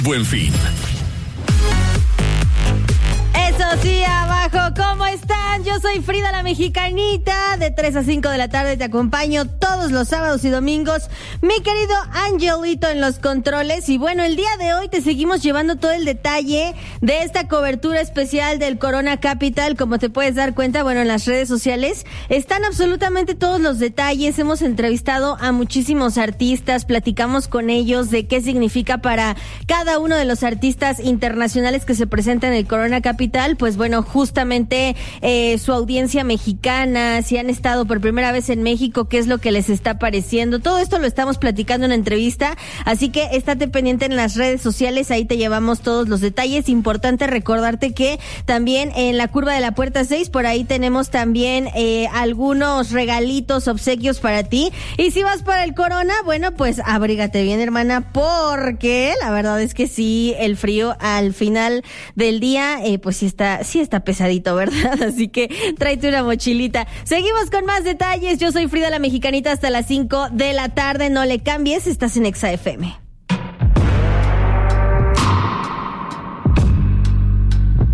Buen Fin. Eso sí, abajo, ¿cómo están? Yo soy Frida la Mexicanita, de 3 a 5 de la tarde te acompaño todos los sábados y domingos. Mi querido Angelito en los controles. Y bueno, el día de hoy te seguimos llevando todo el detalle de esta cobertura especial del Corona Capital. Como te puedes dar cuenta, bueno, en las redes sociales están absolutamente todos los detalles. Hemos entrevistado a muchísimos artistas, platicamos con ellos de qué significa para cada uno de los artistas internacionales que se presentan en el Corona Capital. Pues bueno, justamente su audiencia mexicana, si han estado por primera vez en México, qué es lo que les está pareciendo. Todo esto lo estamos platicando en entrevista, así que estate pendiente en las redes sociales, ahí te llevamos todos los detalles. Importante recordarte que también en la curva de la puerta 6, por ahí tenemos también algunos regalitos, obsequios para ti. Y si vas para el Corona, bueno, pues abrígate bien, hermana, porque la verdad es que sí, el frío al final del día, pues sí está pesadito, ¿verdad? Así que tráete una mochilita. Seguimos con más detalles. Yo soy Frida la Mexicanita hasta las 5 de la tarde. No le cambies, estás en Exa FM.